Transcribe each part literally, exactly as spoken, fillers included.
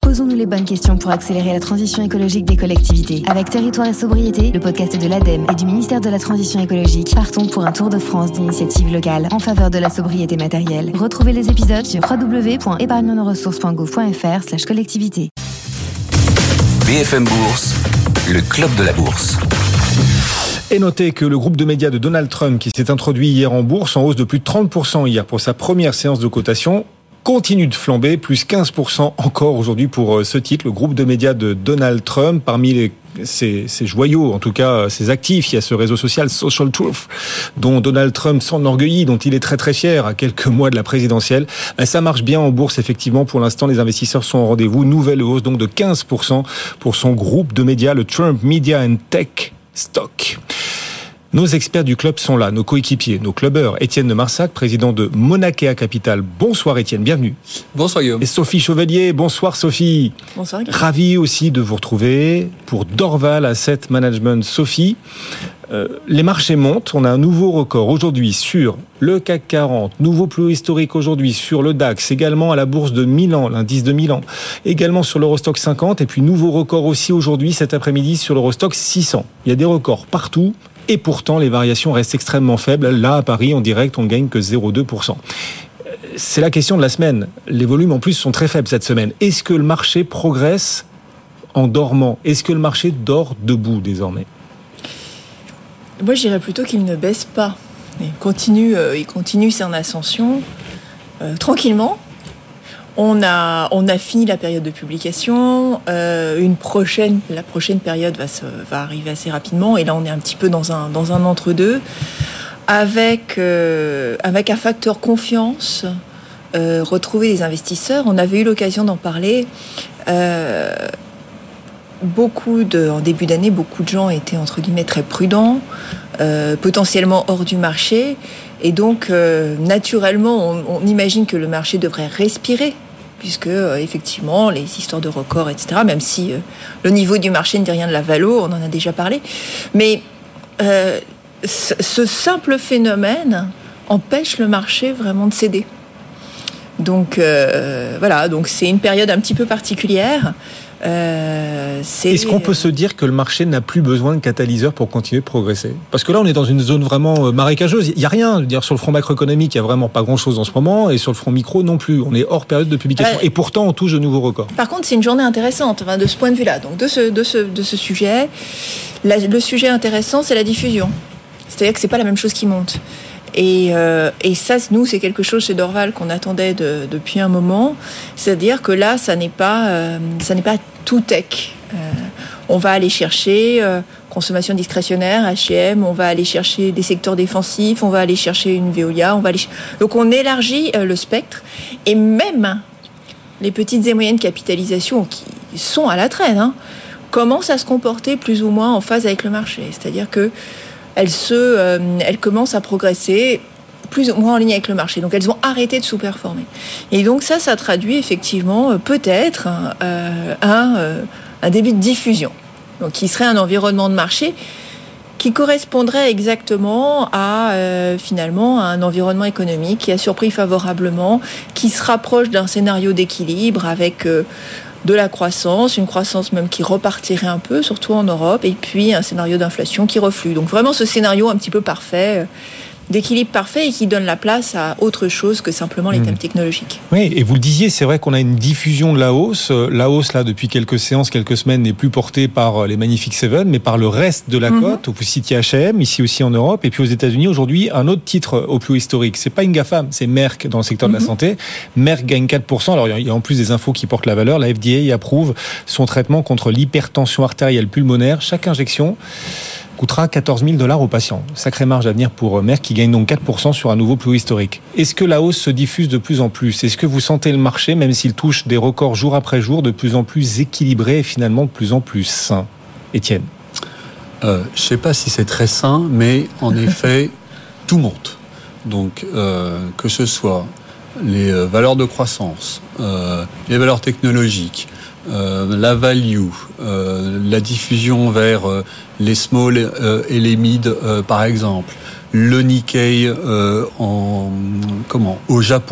Posons-nous les bonnes questions pour accélérer la transition écologique des collectivités. Avec Territoire et Sobriété, le podcast de l'ADEME et du ministère de la Transition écologique, partons pour un tour de France d'initiatives locales en faveur de la sobriété matérielle. Retrouvez les épisodes sur w w w point épargne nos ressources point gouv point f r slash collectivité. B F M Bourse, le club de la bourse. Et notez que le groupe de médias de Donald Trump, qui s'est introduit hier en bourse, en hausse de plus de trente pour cent hier pour sa première séance de cotation, continue de flamber, plus quinze pour cent encore aujourd'hui pour ce titre, le groupe de médias de Donald Trump. Parmi les, ses, ses joyaux, en tout cas ses actifs, il y a ce réseau social Social Truth, dont Donald Trump s'enorgueillit, dont il est très très fier à quelques mois de la présidentielle. Ça marche bien en bourse, effectivement. Pour l'instant, les investisseurs sont au rendez-vous. Nouvelle hausse donc de quinze pour cent pour son groupe de médias, le Trump Media and Tech Stock. Nos experts du club sont là, nos coéquipiers, nos clubbeurs. Étienne de Marsac, président de Monakea Capital. Bonsoir Étienne, bienvenue. Bonsoir Guillaume. Et Sophie Chevalier, bonsoir Sophie. Bonsoir Guillaume. Ravi aussi de vous retrouver pour Dorval Asset Management. Sophie, euh, les marchés montent, on a un nouveau record aujourd'hui sur le C A C quarante, nouveau plus historique aujourd'hui sur le DAX, également à la bourse de Milan, l'indice de Milan, également sur l'Eurostock cinquante, et puis nouveau record aussi aujourd'hui cet après-midi sur l'Eurostock six cents. Il y a des records partout. Et pourtant, les variations restent extrêmement faibles. Là, à Paris, en direct, on ne gagne que zéro virgule deux pour cent. C'est la question de la semaine. Les volumes, en plus, sont très faibles cette semaine. Est-ce que le marché progresse en dormant ? Est-ce que le marché dort debout désormais ? Moi, je dirais plutôt qu'il ne baisse pas. Il continue, euh, il continue son ascension euh, tranquillement. On a, on a fini la période de publication. Euh, une prochaine, la prochaine période va, se, va arriver assez rapidement. Et là, on est un petit peu dans un, dans un entre-deux. Avec, euh, avec un facteur confiance, euh, retrouver les investisseurs. On avait eu l'occasion d'en parler. Euh, beaucoup de, en début d'année, beaucoup de gens étaient, entre guillemets, très prudents, euh, potentiellement hors du marché. Et donc, euh, naturellement, on, on imagine que le marché devrait respirer, puisque, euh, effectivement, les histoires de records, et cetera, même si euh, le niveau du marché ne dit rien de la valo, on en a déjà parlé. Mais euh, c- ce simple phénomène empêche le marché vraiment de céder. Donc, euh, voilà, donc c'est une période un petit peu particulière. Euh, c'est... Est-ce qu'on peut se dire que le marché n'a plus besoin de catalyseurs pour continuer de progresser ? Parce que là, on est dans une zone vraiment marécageuse. Il n'y a rien. Je veux dire, sur le front macroéconomique, il n'y a vraiment pas grand-chose en ce moment. Et sur le front micro, non plus. On est hors période de publication. Euh... Et pourtant, on touche de nouveaux records. Par contre, c'est une journée intéressante, enfin, de ce point de vue-là. Donc, de ce, de ce, de ce sujet, la, le sujet intéressant, c'est la diffusion. C'est-à-dire que ce n'est pas la même chose qui monte. Et, euh, et ça, nous, c'est quelque chose chez Dorval qu'on attendait de, depuis un moment. C'est-à-dire que là, ça n'est pas, euh, ça n'est pas tout tech. Euh, on va aller chercher euh, consommation discrétionnaire, H et M, on va aller chercher des secteurs défensifs, on va aller chercher une Veolia. On va aller... Donc, on élargit euh, le spectre. Et même les petites et moyennes capitalisations qui sont à la traîne, hein, commencent à se comporter plus ou moins en phase avec le marché. C'est-à-dire que elles, se, euh, elles commencent à progresser plus ou moins en ligne avec le marché. Donc, elles ont arrêté de sous-performer. Et donc, ça, ça traduit effectivement euh, peut-être euh, un, euh, un début de diffusion. Donc, qui serait un environnement de marché qui correspondrait exactement à, euh, finalement, à un environnement économique qui a surpris favorablement, qui se rapproche d'un scénario d'équilibre avec... Euh, de la croissance, une croissance même qui repartirait un peu, surtout en Europe, et puis un scénario d'inflation qui reflue. Donc vraiment ce scénario un petit peu parfait, d'équilibre parfait et qui donne la place à autre chose que simplement les thèmes mmh. technologiques. Oui, et vous le disiez, c'est vrai qu'on a une diffusion de la hausse. La hausse, là, depuis quelques séances, quelques semaines, n'est plus portée par les Magnific Seven, mais par le reste de la mmh. cote. Vous citiez H et M, ici aussi en Europe, et puis aux États-Unis, aujourd'hui, un autre titre au plus historique. C'est pas une GAFAM, c'est Merck dans le secteur mmh. de la santé. Merck gagne quatre pour cent. Alors, il y a en plus des infos qui portent la valeur. La F D A approuve son traitement contre l'hypertension artérielle pulmonaire. Chaque injection coûtera quatorze mille dollars aux patients. Sacrée marge à venir pour Merck qui gagne donc quatre pour cent sur un nouveau plus historique. Est-ce que la hausse se diffuse de plus en plus ? Est-ce que vous sentez le marché, même s'il touche des records jour après jour, de plus en plus équilibré et finalement de plus en plus sain ? Étienne ? euh, Je ne sais pas si c'est très sain, mais en effet, tout monte. Donc, euh, que ce soit les valeurs de croissance, euh, les valeurs technologiques, Euh, la value, euh, la diffusion vers euh, les small euh, et les mid, euh, par exemple, le Nikkei euh, en comment au Japon,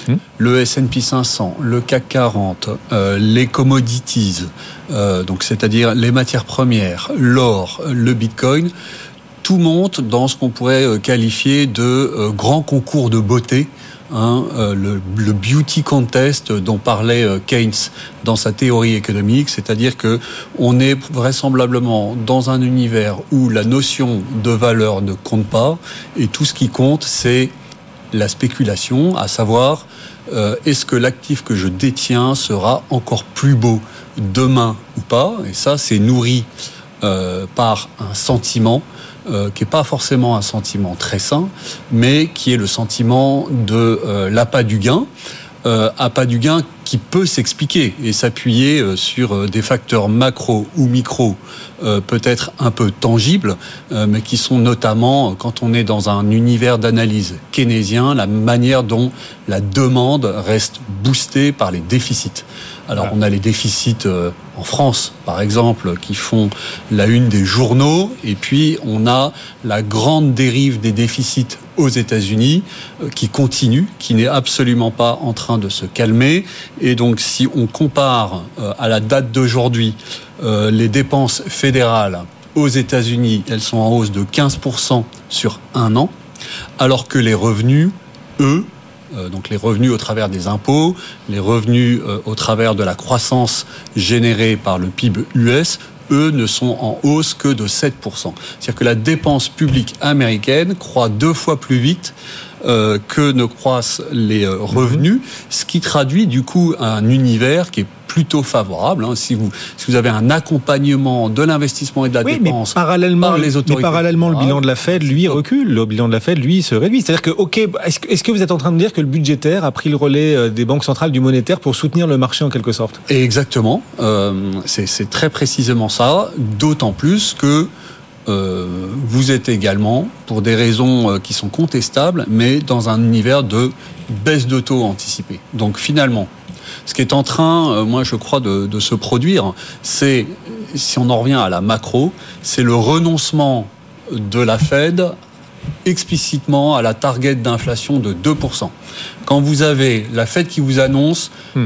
Mmh. Le S and P cinq cents, le C A C quarante, euh, les commodities, euh, donc c'est-à-dire les matières premières, l'or, le Bitcoin, tout monte dans ce qu'on pourrait qualifier de euh, grand concours de beauté. Hein, euh, le, le beauty contest dont parlait euh, Keynes dans sa théorie économique, c'est-à-dire que on est vraisemblablement dans un univers où la notion de valeur ne compte pas et tout ce qui compte c'est la spéculation, à savoir euh, est-ce que l'actif que je détiens sera encore plus beau demain ou pas, et ça c'est nourri euh, par un sentiment Euh, qui n'est pas forcément un sentiment très sain, mais qui est le sentiment de euh, l'appât du gain, euh, appât du gain qui peut s'expliquer et s'appuyer euh, sur euh, des facteurs macro ou micro, euh, peut-être un peu tangibles, euh, mais qui sont notamment, quand on est dans un univers d'analyse keynésien, la manière dont la demande reste boostée par les déficits. Alors, on a les déficits euh, en France, par exemple, qui font la une des journaux, et puis on a la grande dérive des déficits aux États-Unis euh, qui continue, qui n'est absolument pas en train de se calmer. Et donc, si on compare euh, à la date d'aujourd'hui euh, les dépenses fédérales aux États-Unis, elles sont en hausse de quinze pour cent sur un an, alors que les revenus, eux, Euh, donc les revenus au travers des impôts, les revenus euh, au travers de la croissance générée par le P I B U S, eux ne sont en hausse que de sept pour cent. C'est-à-dire que la dépense publique américaine croît deux fois plus vite euh, que ne croissent les euh, revenus, ce qui traduit du coup un univers qui est plutôt favorable. Hein, si vous si vous avez un accompagnement de l'investissement et de la oui, dépense mais parallèlement, par les autorités, mais parallèlement, le bilan de la Fed, lui, recule. Le bilan de la Fed, lui, se réduit. C'est-à-dire que, ok, est-ce que, est-ce que vous êtes en train de dire que le budgétaire a pris le relais des banques centrales du monétaire pour soutenir le marché en quelque sorte ? Et exactement. Euh, c'est, c'est très précisément ça. D'autant plus que euh, vous êtes également, pour des raisons qui sont contestables, mais dans un univers de baisse de taux anticipée. Donc finalement, ce qui est en train, moi je crois, de, de se produire, c'est, si on en revient à la macro, c'est le renoncement de la Fed explicitement à la target d'inflation de deux pour cent. Quand vous avez la Fed qui vous annonce hmm.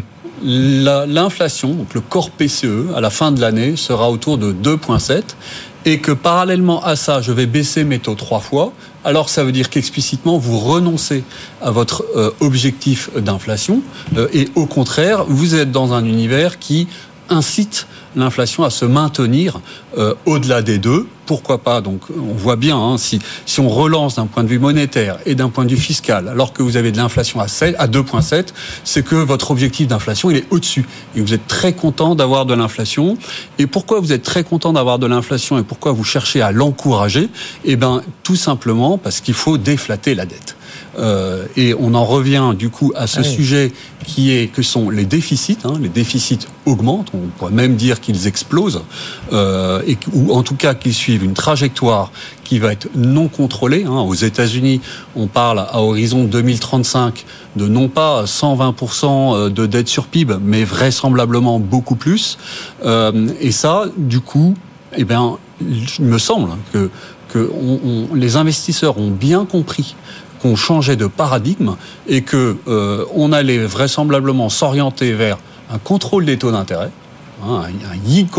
la, l'inflation, donc le corps P C E, à la fin de l'année, sera autour de deux virgule sept, et que parallèlement à ça, je vais baisser mes taux trois fois, alors ça veut dire qu'explicitement, vous renoncez à votre euh, objectif d'inflation, euh, et au contraire, vous êtes dans un univers qui incite l'inflation à se maintenir euh, au-delà des deux. Pourquoi pas ? Donc, on voit bien, hein, si, si on relance d'un point de vue monétaire et d'un point de vue fiscal, alors que vous avez de l'inflation à, sept, à deux virgule sept, c'est que votre objectif d'inflation, il est au-dessus. Et vous êtes très content d'avoir de l'inflation. Et pourquoi vous êtes très content d'avoir de l'inflation et pourquoi vous cherchez à l'encourager ? Eh bien, tout simplement parce qu'il faut déflater la dette. Euh, et on en revient du coup à ce ah oui. sujet qui est que sont les déficits. Hein, les déficits augmentent, on pourrait même dire qu'ils explosent, euh, et, ou en tout cas qu'ils suivent une trajectoire qui va être non contrôlée. Hein. Aux États-Unis, on parle à horizon deux mille trente-cinq de non pas cent vingt pour cent de dette sur P I B, mais vraisemblablement beaucoup plus. Euh, et ça, du coup, eh bien, il me semble que, que on, on, les investisseurs ont bien compris qu'on changeait de paradigme et que euh, on allait vraisemblablement s'orienter vers un contrôle des taux d'intérêt, hein, un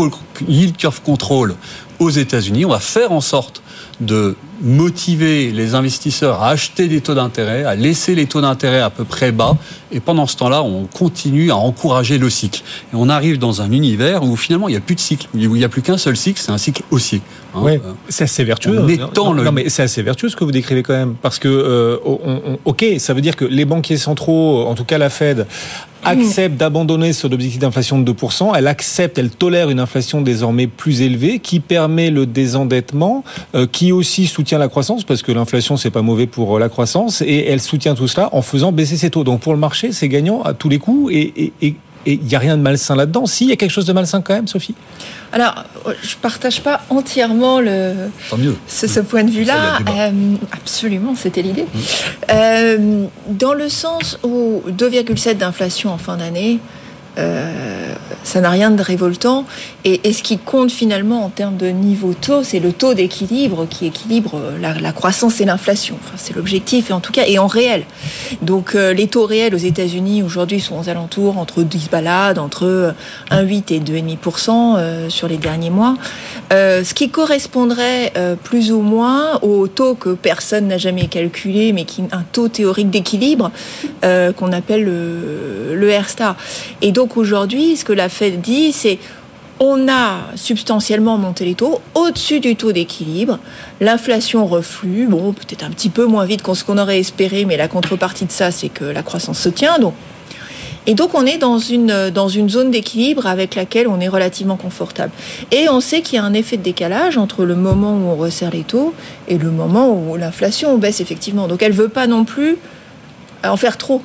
yield curve control aux États-Unis. On va faire en sorte de motiver les investisseurs à acheter des taux d'intérêt, à laisser les taux d'intérêt à peu près bas, et pendant ce temps-là, on continue à encourager le cycle. Et on arrive dans un univers où finalement il n'y a plus de cycle, où il n'y a plus qu'un seul cycle, c'est un cycle haussier. Hein. Oui, c'est assez vertueux. Non, le... non, mais c'est assez vertueux ce que vous décrivez quand même, parce que euh, on, on, ok, ça veut dire que les banquiers centraux, en tout cas la Fed, accepte d'abandonner son objectif d'inflation de deux pour cent, elle accepte, elle tolère une inflation désormais plus élevée qui permet le désendettement, euh, qui aussi soutient la croissance, parce que l'inflation c'est pas mauvais pour la croissance, et elle soutient tout cela en faisant baisser ses taux. Donc pour le marché, c'est gagnant à tous les coups, et il n'y a rien de malsain là-dedans. Si, il y a quelque chose de malsain quand même, Sophie ? Alors, je partage pas entièrement le, ce, ce point de vue-là. Euh, absolument, c'était l'idée. Mmh. Euh, dans le sens où deux virgule sept d'inflation en fin d'année, Euh, ça n'a rien de révoltant. Et, et ce qui compte finalement en termes de niveau taux, c'est le taux d'équilibre qui équilibre la, la croissance et l'inflation. Enfin, c'est l'objectif, et en tout cas, et en réel. Donc euh, les taux réels aux États-Unis aujourd'hui sont aux alentours entre dix balades, entre un virgule huit et deux virgule cinq pour cent euh, sur les derniers mois. Euh, ce qui correspondrait euh, plus ou moins au taux que personne n'a jamais calculé, mais qui un taux théorique d'équilibre euh, qu'on appelle le, le R star. Et donc aujourd'hui, ce que la Fed dit, c'est on a substantiellement monté les taux au-dessus du taux d'équilibre. L'inflation reflue, bon, peut-être un petit peu moins vite que ce qu'on aurait espéré, mais la contrepartie de ça, c'est que la croissance se tient. Donc, et donc, on est dans une, dans une zone d'équilibre avec laquelle on est relativement confortable. Et on sait qu'il y a un effet de décalage entre le moment où on resserre les taux et le moment où l'inflation baisse effectivement. Donc, elle ne veut pas non plus en faire trop.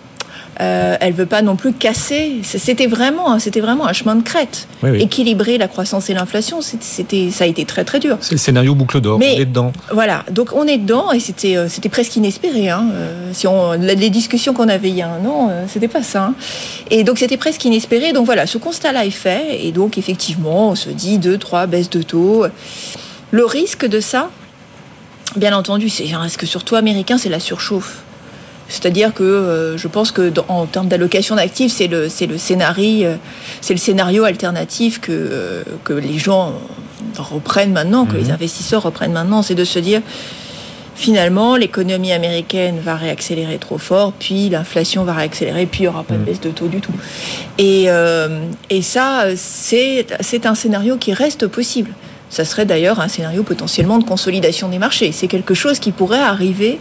Euh, elle ne veut pas non plus casser. C'était vraiment, c'était vraiment un chemin de crête. Oui, oui. Équilibrer la croissance et l'inflation, c'était, ça a été très très dur. C'est le scénario boucle d'or, mais, on est dedans. Voilà, donc on est dedans et c'était, c'était presque inespéré. Hein. Euh, si on, les discussions qu'on avait il y a un an, euh, c'était pas ça. Hein. Et donc c'était presque inespéré. Donc voilà, ce constat-là est fait. Et donc effectivement, on se dit deux, trois baisses de taux. Le risque de ça, bien entendu, c'est un risque surtout américain, c'est la surchauffe. C'est-à-dire que euh, je pense que dans, en termes d'allocation d'actifs, c'est le, c'est le scénario, euh, c'est le scénario alternatif que, euh, que les gens reprennent maintenant, que mmh. les investisseurs reprennent maintenant, c'est de se dire finalement l'économie américaine va réaccélérer trop fort, puis l'inflation va réaccélérer, puis il n'y aura pas de baisse de taux du tout. Et, euh, et ça, c'est, c'est un scénario qui reste possible. Ça serait d'ailleurs un scénario potentiellement de consolidation des marchés. C'est quelque chose qui pourrait arriver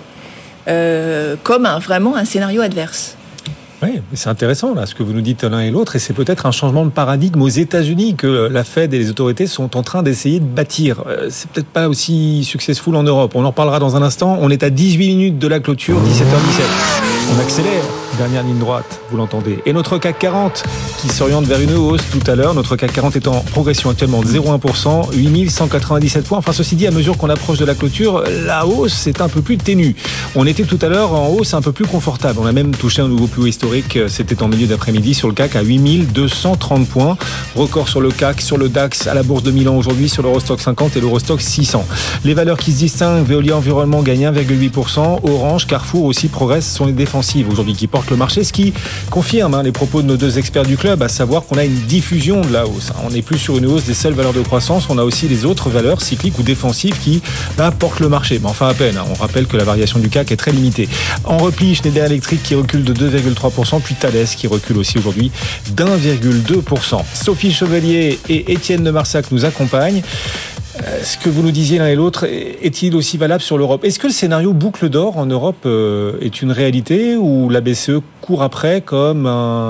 Euh, comme un, vraiment un scénario adverse. Oui, c'est intéressant là, ce que vous nous dites l'un et l'autre, et c'est peut-être un changement de paradigme aux États-Unis que la Fed et les autorités sont en train d'essayer de bâtir. C'est peut-être pas aussi successful en Europe. On en reparlera dans un instant. On est à dix-huit minutes de la clôture, dix-sept heures dix-sept. On accélère, dernière ligne droite, vous l'entendez. Et notre C A C quarante qui s'oriente vers une hausse tout à l'heure. Notre C A C quarante est en progression actuellement de zéro virgule un pour cent, huit mille cent quatre-vingt-dix-sept points. Enfin, ceci dit, à mesure qu'on approche de la clôture, la hausse est un peu plus ténue. On était tout à l'heure en hausse un peu plus confortable. On a même touché un nouveau plus haut historique. C'était en milieu d'après-midi sur le C A C à huit mille deux cent trente points. Record sur le C A C, sur le DAX, à la Bourse de Milan aujourd'hui, sur l'Eurostock cinquante et l'Eurostock six cents. Les valeurs qui se distinguent, Veolia Environnement gagne un virgule huit pour cent. Orange, Carrefour aussi progressent, sont les défensives aujourd'hui qui portent le marché, ce qui confirme hein, les propos de nos deux experts du club, à savoir qu'on a une diffusion de la hausse. On n'est plus sur une hausse des seules valeurs de croissance, on a aussi les autres valeurs cycliques ou défensives qui bah, portent le marché. Mais enfin à peine, hein. On rappelle que la variation du C A C est très limitée. En repli, Schneider Electric qui recule de deux virgule trois pour cent, puis Thales qui recule aussi aujourd'hui d'un virgule deux pour cent. Sophie Chevalier et Étienne de Marsac nous accompagnent. Ce que vous nous disiez l'un et l'autre, est-il aussi valable sur l'Europe ? Est-ce que le scénario boucle d'or en Europe est une réalité ou la B C E court après comme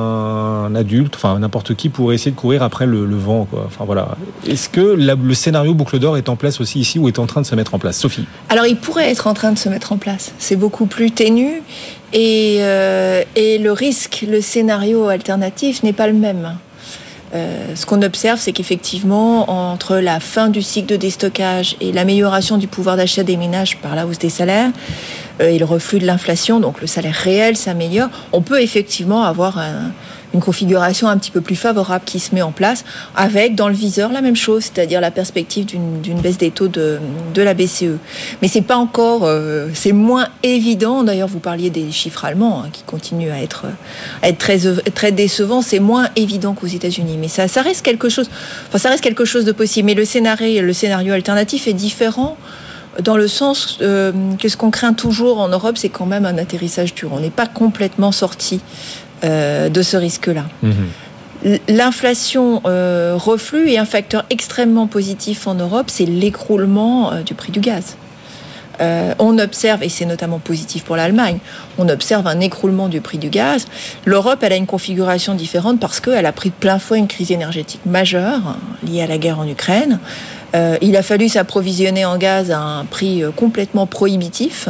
un adulte, enfin n'importe qui pourrait essayer de courir après le, le vent, quoi. Enfin voilà. Est-ce que la, le scénario boucle d'or est en place aussi ici ou est en train de se mettre en place ? Sophie ? Alors il pourrait être en train de se mettre en place. C'est beaucoup plus ténu et, euh, et le risque, le scénario alternatif n'est pas le même. Euh, ce qu'on observe, c'est qu'effectivement, entre la fin du cycle de déstockage et l'amélioration du pouvoir d'achat des ménages par la hausse des salaires euh, et le reflux de l'inflation, donc le salaire réel s'améliore, on peut effectivement avoir un, une configuration un petit peu plus favorable qui se met en place, avec dans le viseur la même chose, c'est-à-dire la perspective d'une, d'une baisse des taux de, de la B C E. Mais c'est pas encore, euh, c'est moins évident. D'ailleurs, vous parliez des chiffres allemands hein, qui continuent à être, à être très, très décevants. C'est moins évident qu'aux États-Unis, mais ça, ça reste quelque chose. Enfin, ça reste quelque chose de possible. Mais le scénario, le scénario alternatif est différent. Dans le sens euh, que ce qu'on craint toujours en Europe, c'est quand même un atterrissage dur. On n'est pas complètement sorti euh, de ce risque-là. Mmh. L'inflation euh, reflue et un facteur extrêmement positif en Europe, c'est l'écroulement euh, du prix du gaz. Euh, on observe, et c'est notamment positif pour l'Allemagne, on observe un écroulement du prix du gaz. L'Europe, elle a une configuration différente parce qu'elle a pris de plein fouet une crise énergétique majeure hein, liée à la guerre en Ukraine. Euh, il a fallu s'approvisionner en gaz à un prix complètement prohibitif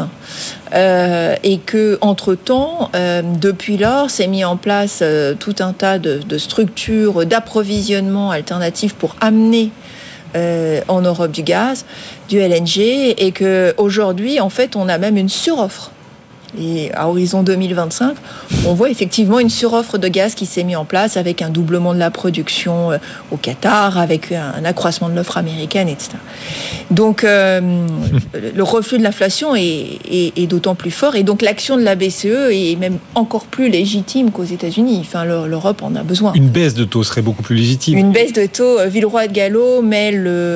euh, et que, entre-temps, euh, depuis lors, s'est mis en place euh, tout un tas de, de structures d'approvisionnement alternatives pour amener euh, en Europe du gaz, du L N G, et que aujourd'hui, en fait, on a même une suroffre Et à horizon deux mille vingt-cinq, on voit effectivement une suroffre de gaz qui s'est mise en place avec un doublement de la production au Qatar, avec un accroissement de l'offre américaine, et cetera. Donc, euh, le reflux de l'inflation est, est, est d'autant plus fort. Et donc, l'action de la B C E est même encore plus légitime qu'aux États-Unis. Enfin, l'Europe en a besoin. Une baisse de taux serait beaucoup plus légitime. Une baisse de taux, Villeroy de Gallo met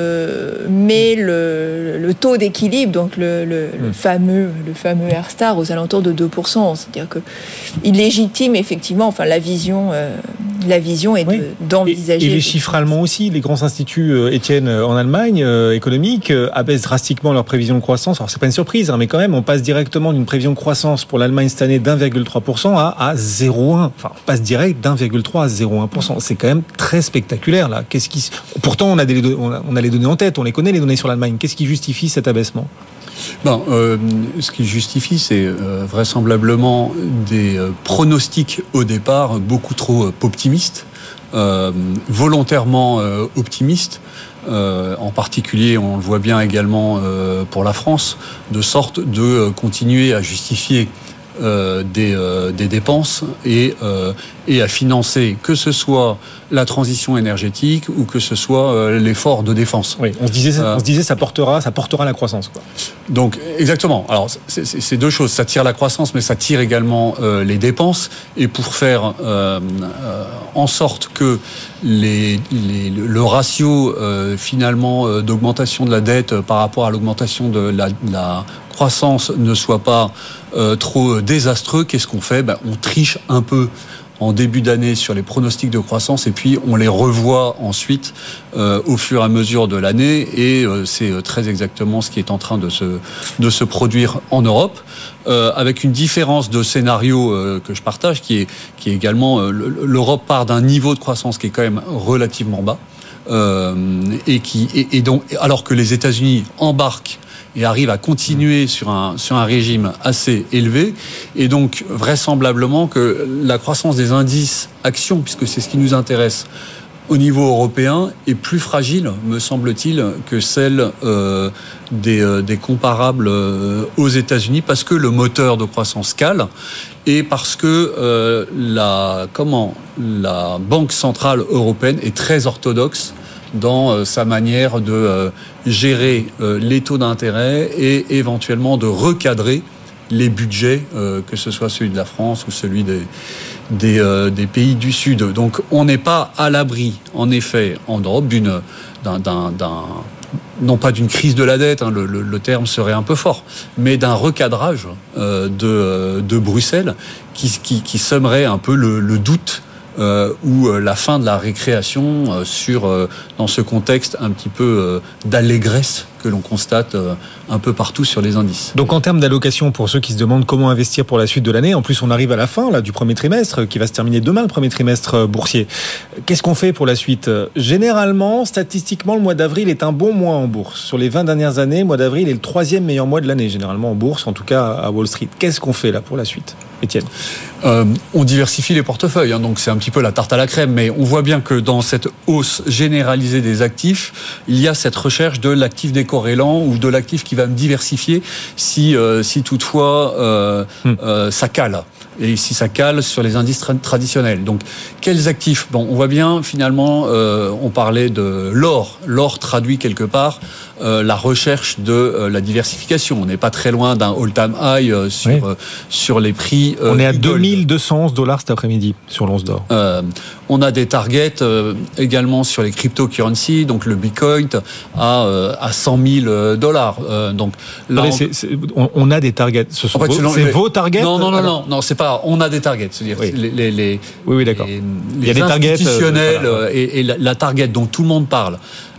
le, met le, le taux d'équilibre, donc le, le, mmh. le fameux, le fameux R-star aux alentours de deux pour cent. C'est-à-dire que il légitime effectivement, enfin la vision, euh, la vision est oui. de, d'envisager. Et, et les chiffres allemands aussi, les grands instituts, euh, Étienne, en Allemagne, euh, économiques, euh, abaissent drastiquement leur prévision de croissance. Alors c'est pas une surprise, hein, mais quand même, on passe directement d'une prévision de croissance pour l'Allemagne cette année d'un virgule trois pour cent à, à zéro virgule un. Enfin, on passe direct d'un virgule trois à zéro virgule un pour cent. C'est quand même très spectaculaire là. Qu'est-ce qui... Pourtant, on a, des, on, a, on a les données en tête, on les connaît les données sur l'Allemagne. Qu'est-ce qui justifie cet abaissement ? Ben, euh, ce qui justifie, c'est euh, vraisemblablement des euh, pronostics au départ beaucoup trop euh, optimistes, euh, volontairement euh, optimistes. Euh, en particulier, on le voit bien également euh, pour la France, de sorte de euh, continuer à justifier euh, des, euh, des dépenses et, euh, et à financer que ce soit la transition énergétique ou que ce soit euh, l'effort de défense. Oui, on se disait, euh, on se disait ça portera, ça portera la croissance, quoi. Donc exactement. Alors c'est, c'est, c'est deux choses. Ça tire la croissance, mais ça tire également euh, les dépenses. Et pour faire euh, euh, en sorte que les, les, le ratio euh, finalement euh, d'augmentation de la dette par rapport à l'augmentation de la, de la croissance ne soit pas euh, trop désastreux, qu'est-ce qu'on fait ? Ben, on triche un peu en début d'année sur les pronostics de croissance et puis on les revoit ensuite euh, au fur et à mesure de l'année et euh, c'est très exactement ce qui est en train de se, de se produire en Europe euh, avec une différence de scénario euh, que je partage qui est, qui est également euh, l'Europe part d'un niveau de croissance qui est quand même relativement bas euh, et qui et, et donc alors que les États-Unis embarquent et arrive à continuer sur un, sur un régime assez élevé. Et donc, vraisemblablement que la croissance des indices actions, puisque c'est ce qui nous intéresse au niveau européen, est plus fragile, me semble-t-il, que celle euh, des, euh, des comparables euh, aux États-Unis, parce que le moteur de croissance cale et parce que euh, la, comment, la Banque centrale européenne est très orthodoxe dans euh, sa manière de euh, gérer euh, les taux d'intérêt et éventuellement de recadrer les budgets, euh, que ce soit celui de la France ou celui des, des, euh, des pays du Sud. Donc on n'est pas à l'abri, en effet, en Europe, d'une, d'un, d'un, d'un, non pas d'une crise de la dette, hein, le, le, le terme serait un peu fort, mais d'un recadrage euh, de, de Bruxelles qui, qui, qui sèmerait un peu le, le doute Euh, ou euh, la fin de la récréation euh, sur euh, dans ce contexte un petit peu euh, d'allégresse que l'on constate euh, un peu partout sur les indices. Donc en termes d'allocation, pour ceux qui se demandent comment investir pour la suite de l'année, en plus on arrive à la fin là, du premier trimestre qui va se terminer demain, le premier trimestre boursier. Qu'est-ce qu'on fait pour la suite ? Généralement, statistiquement, le mois d'avril est un bon mois en bourse. Sur les vingt dernières années, le mois d'avril est le troisième meilleur mois de l'année, généralement en bourse, en tout cas à Wall Street. Qu'est-ce qu'on fait là pour la suite ? Étienne ? Euh, on diversifie les portefeuilles, hein, donc c'est un petit peu la tarte à la crème, mais on voit bien que dans cette hausse généralisée des actifs, il y a cette recherche de l'actif décorrélant ou de l'actif qui va me diversifier si, euh, si toutefois euh, hum. euh, ça cale. Et si ça cale sur les indices tra- traditionnels. Donc, quels actifs ? Bon, on voit bien, finalement, euh, on parlait de l'or. L'or traduit quelque part euh, la recherche de euh, la diversification. On n'est pas très loin d'un all-time high euh, sur, oui. euh, sur les prix. Euh, on est à deux mille deux cent onze dollars cet après-midi sur l'once d'or. Euh, on a des targets euh, également sur les cryptocurrencies, donc le Bitcoin à, euh, à cent mille dollars. Euh, donc là, Allez, on... C'est, c'est, on, on a des targets. Ce sont en fait, vos, c'est les... vos targets ? Non, non, non, alors... non, non, c'est pas. On a des targets, c'est-à-dire oui. les, les, les, oui, oui, d'accord. les, Il y a les des institutionnels targets, euh, et, et la, la target dont tout le monde parle.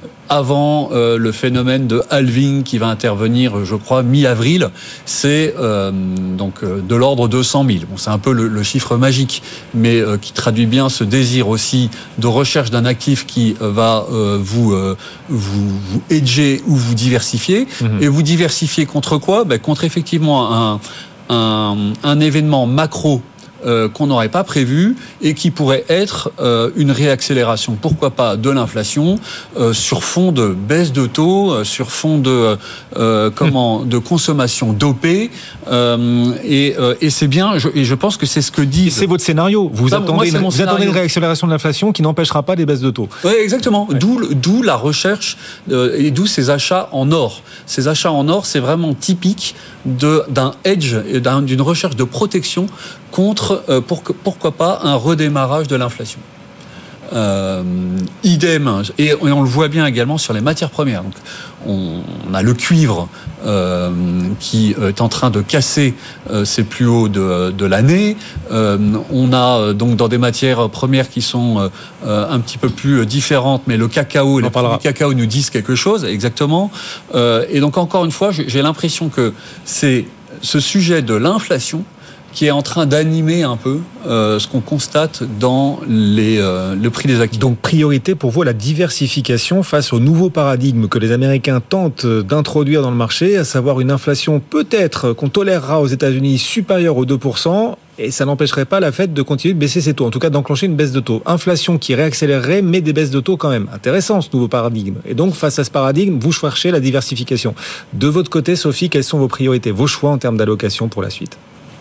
Avant euh, le phénomène de halving qui va intervenir, je crois, mi-avril, c'est euh, donc euh, de l'ordre de cent mille. Bon, c'est un peu le, le chiffre magique, mais euh, qui traduit bien ce désir aussi de recherche d'un actif qui euh, va euh, vous, euh, vous vous hedger ou vous diversifier. Mm-hmm. Et vous diversifier contre quoi ? Ben, contre effectivement un, un, un événement macro euh, qu'on n'aurait pas prévues et qui pourraient être euh, une réaccélération, pourquoi pas, de l'inflation euh, sur fond de baisse de taux, euh, sur fond de, euh, comment, de consommation dopée. Euh, et, euh, et c'est bien, je, et je pense que c'est ce que dit... C'est votre scénario. Vous, Ça, attendez, moi, une, vous scénario. attendez une réaccélération de l'inflation qui n'empêchera pas des baisses de taux. Oui, exactement. Ouais. D'où, d'où la recherche euh, et d'où ces achats en or. Ces achats en or, c'est vraiment typique de, d'un hedge, d'un, d'une recherche de protection contre, euh, pour, pourquoi pas, un redémarrage de l'inflation. Euh, idem, et, et on le voit bien également sur les matières premières. Donc, on, on a le cuivre euh, qui est en train de casser euh, ses plus hauts de, de l'année. Euh, on a donc dans des matières premières qui sont euh, un petit peu plus différentes, mais le cacao, les produits cacao nous disent quelque chose, exactement. Euh, et donc encore une fois, j'ai l'impression que c'est ce sujet de l'inflation qui est en train d'animer un peu euh, ce qu'on constate dans les, euh, le prix des actifs. Donc priorité pour vous à la diversification face au nouveau paradigme que les Américains tentent d'introduire dans le marché, à savoir une inflation peut-être qu'on tolérera aux États-Unis supérieure aux deux pour cent, et ça n'empêcherait pas la Fed de continuer de baisser ses taux, en tout cas d'enclencher une baisse de taux. Inflation qui réaccélérerait, mais des baisses de taux quand même. Intéressant ce nouveau paradigme. Et donc face à ce paradigme, vous cherchez la diversification. De votre côté, Sophie, quelles sont vos priorités, vos choix en termes d'allocation pour la suite ?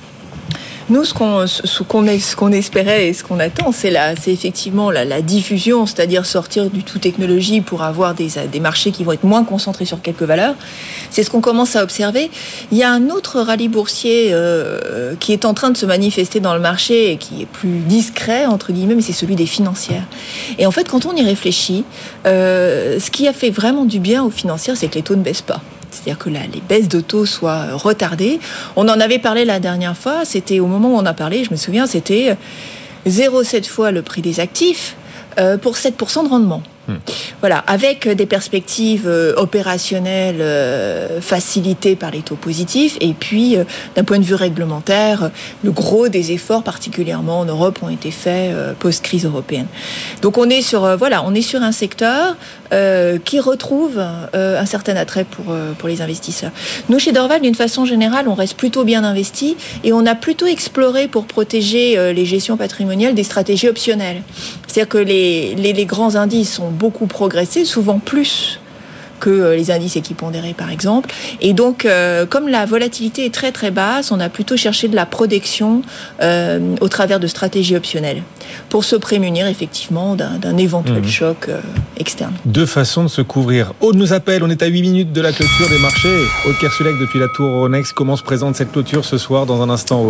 Nous, ce qu'on, ce qu'on, est, ce qu'on espérait et ce qu'on attend, c'est, la, c'est effectivement la, la diffusion, c'est-à-dire sortir du tout technologie pour avoir des, des marchés qui vont être moins concentrés sur quelques valeurs. C'est ce qu'on commence à observer. Il y a un autre rallye boursier euh, qui est en train de se manifester dans le marché et qui est plus discret, entre guillemets, mais c'est celui des financières. Et en fait, quand on y réfléchit, euh, ce qui a fait vraiment du bien aux financières, c'est que les taux ne baissent pas. C'est-à-dire que là, les baisses de taux soient retardées. On en avait parlé la dernière fois, c'était au moment où on a parlé, je me souviens, c'était zéro virgule sept fois le prix des actifs euh, pour sept pour cent de rendement. Hum. Voilà, avec des perspectives euh, opérationnelles euh, facilitées par les taux positifs, et puis euh, d'un point de vue réglementaire, le gros des efforts, particulièrement en Europe, ont été faits euh, post-crise européenne. Donc on est sur euh, voilà, on est sur un secteur euh, qui retrouve euh, un certain attrait pour euh, pour les investisseurs. Nous chez Dorval, d'une façon générale, on reste plutôt bien investis et on a plutôt exploré pour protéger euh, les gestions patrimoniales des stratégies optionnelles. C'est-à-dire que les les, les grands indices ont beaucoup progressé, souvent plus que les indices équipondérés par exemple. Et donc, euh, comme la volatilité est très très basse, on a plutôt cherché de la protection euh, au travers de stratégies optionnelles pour se prémunir effectivement d'un, d'un éventuel mmh. choc euh, externe. Deux façons de se couvrir. Aude nous appelle, on est à huit minutes de la clôture des marchés. Aude Kersulek depuis la Tour Euronext. Comment se présente cette clôture ce soir dans un instant, Aude ?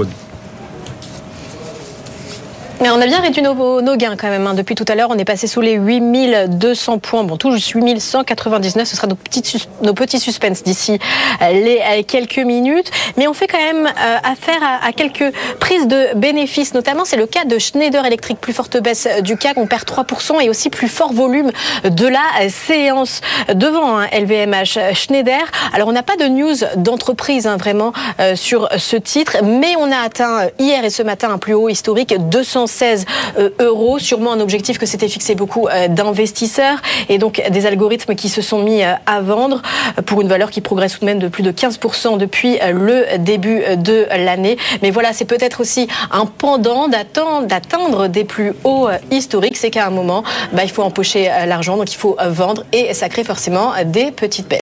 Mais on a bien réduit nos, nos gains quand même. Hein. Depuis tout à l'heure, on est passé sous les huit mille deux cents points. Bon, tout juste huit mille cent quatre-vingt-dix-neuf. Ce sera nos, petites, nos petits suspens d'ici les quelques minutes. Mais on fait quand même euh, affaire à, à quelques prises de bénéfices. Notamment, c'est le cas de Schneider Electric. Plus forte baisse du C A C, on perd trois pour cent et aussi plus fort volume de la séance devant hein, L V M H Schneider. Alors, on n'a pas de news d'entreprise hein, vraiment euh, sur ce titre, mais on a atteint hier et ce matin un plus haut historique, deux cent seize euros, sûrement un objectif que s'étaient fixé beaucoup d'investisseurs et donc des algorithmes qui se sont mis à vendre pour une valeur qui progresse tout de même de plus de quinze pour cent depuis le début de l'année. Mais voilà, c'est peut-être aussi un pendant d'attendre, d'atteindre des plus hauts historiques. C'est qu'à un moment, bah, il faut empocher l'argent, donc il faut vendre et ça crée forcément des petites baisses.